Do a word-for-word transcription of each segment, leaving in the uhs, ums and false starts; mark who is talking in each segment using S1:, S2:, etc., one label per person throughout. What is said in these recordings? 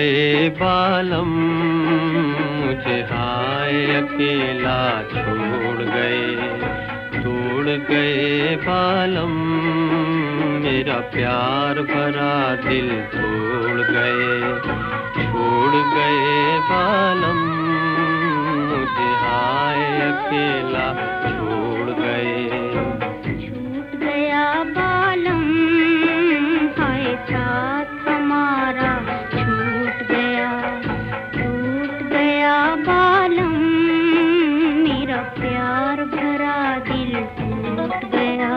S1: गए बालम, मुझे हाय अकेला छोड़ गए। तोड़ गए बालम, मेरा प्यार भरा दिल तोड़ गए। छोड़ गए बालम, मुझे हाय अकेला छोड़ गए।
S2: छूट गया बालम, हाय साथ हमारा छूट गया। टूट गया बालम, मेरा प्यार भरा दिल टूट गया।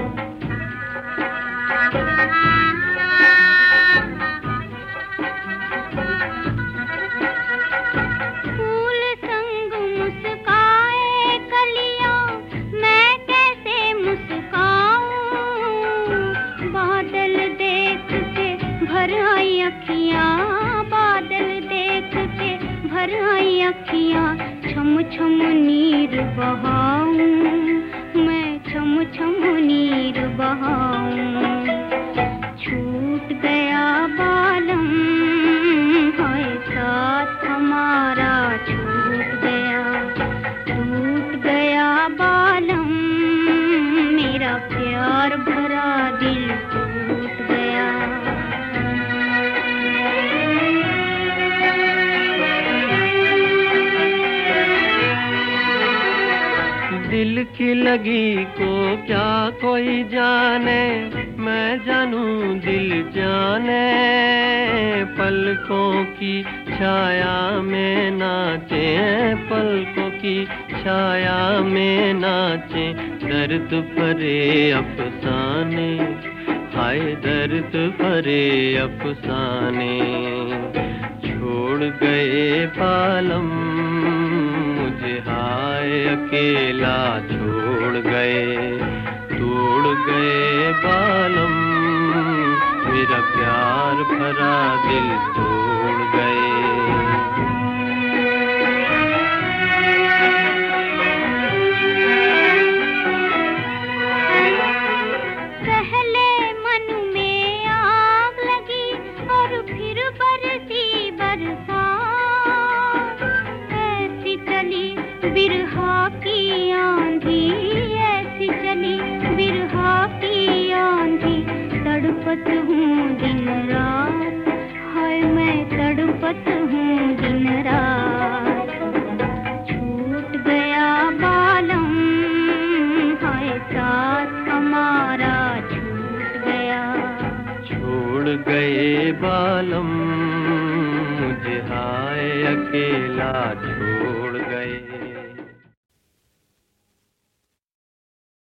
S2: फूल संग मुस्काए कलियां, मैं कैसे मुस्काऊं। बादल देख के भर आई अखियां, बादल देख के भर आई अखियां। छम छम नीर बहाऊं, मैं छम छम नीर बहाऊं। छूट गया बालम, हाय साथ हमारा छूट गया। टूट गया बालम, मेरा प्यार भरा दिल टूट गया।
S1: दिल की लगी को क्या कोई जाने, मैं जानूं दिल जाने। पलकों की छाया में नाचे, पलकों की छाया में नाचे। दर्द भरे अफसाने, हाय दर्द भरे अफसाने। छोड़ गए बालम, मुझे हाय अकेला छोड़ गए। तोड़ गए बालम, मेरा प्यार भरा दिल तोड़ गए।
S2: पहले मन में आग लगी और फिर बरसी बरसात। ऐसी चली बिरहा की आंधी, ऐसी चली बिरहा की आंधी। तड़पत हूँ दिन रात, हाय मैं तड़पत हूँ दिन रात। छूट गया बालम, हाय साथ हमारा छूट गया।
S1: छोड़ गए बालम, मुझे हाय अकेला छोड़ गए।